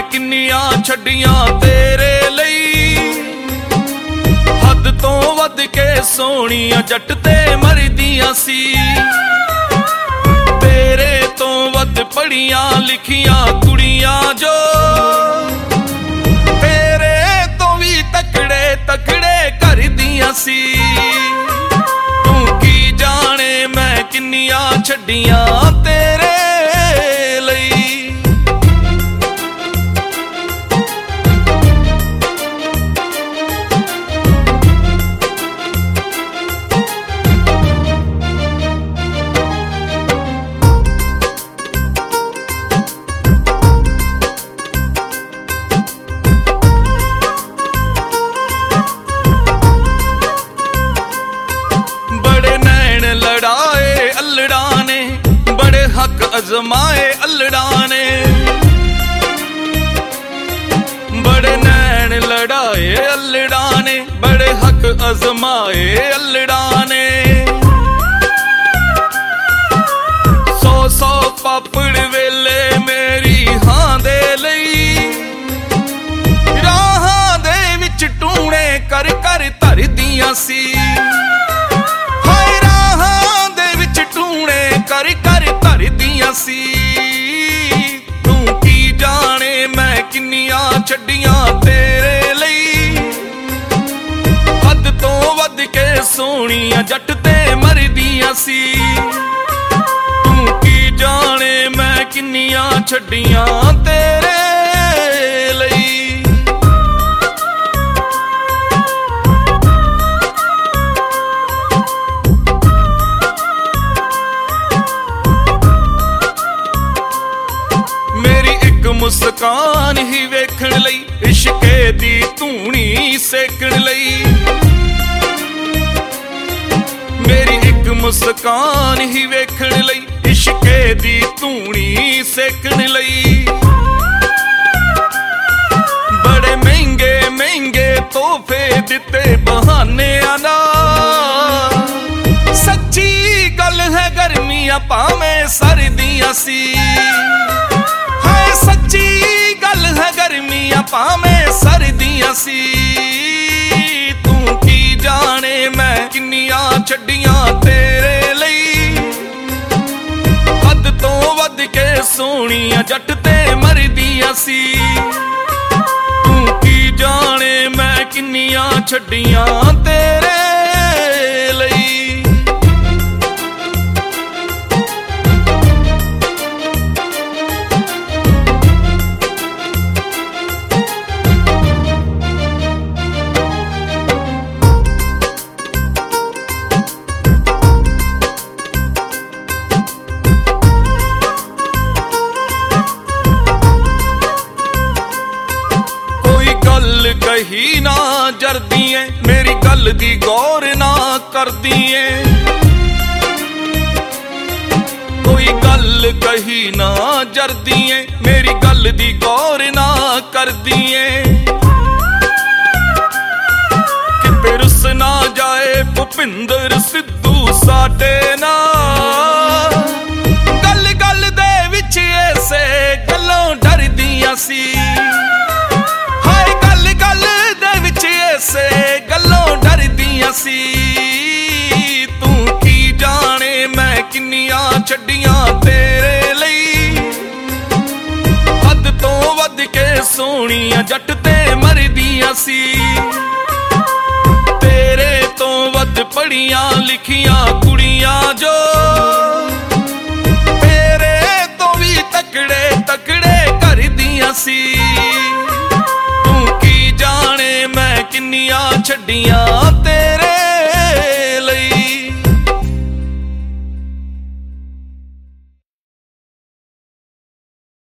किन्नियां छड्डियां तेरे लई। हद तो वध के सोहणियां जट ते मरदियां सी। तेरे तो वध पढ़ियां लिखियां कुड़ियां जो तेरे तो भी तकड़े तकड़े कर दियां सी। तू की जाने मैं किन्नियां छड्डियां तेरे लई। हक अजमाए अल्लड़ा ने बड़े नैन लड़ाए अल्लड़ा ने। बड़े हक अजमाए अल्लड़ा ने। 100 पापड़ वेले मेरी हां दे लई। राहां दे विच टूणे कर कर धर दियां सी। हाय राहां दे विच टूणे कर कर दियां सी। तू की जाने मैं किन्नियां छड्डियां तेरे लई। हद तो वध के सोहणियां जट ते मरदियां सी। तू की जाने मैं किन्नियां छड्डियां तेरे लई। मुस्कान ही वेखण लई इश्के दी धूनी सेकण लई। मेरी एक मुस्कान ही वेखण लई इश्के दी धूनी सेकण लई। बड़े महंगे महंगे तोहफे दिते बहानियां नाल। सच्ची गल है गर्मियां भावें सर्दियां सी। सच्ची गल है गर्मियां भावें सर्दियां सी। तू की जाने मैं किन्नियां छड्डियां तेरे लई। हद तो वध के सोहणियां जट ते मरदियां सी। तू की जाने मैं किन्नियां छड्डियां तेरे लई। कही ना जरदी है मेरी गल दी गौर ना करदी है। कोई गल कही ना जरदी है मेरी गल दी गौर ना करदी है। किते रुस ना जाए भुपिंदर सिद्धू साडे नाल। गल गल दे विच ऐसे गल्लों डरदियां सी। से गल्लों डरदियां सी। तू की जाने मैं किन्नियां छड्डियां तेरे लई। हद तो वध के सोहणियां जट ते मरदियां सी। तेरे तो वध पढ़ियां लिखियां कुड़ियां जो तेरे तो भी तकड़े तकड़े कर दियां सी। किन्नियां छड्डियां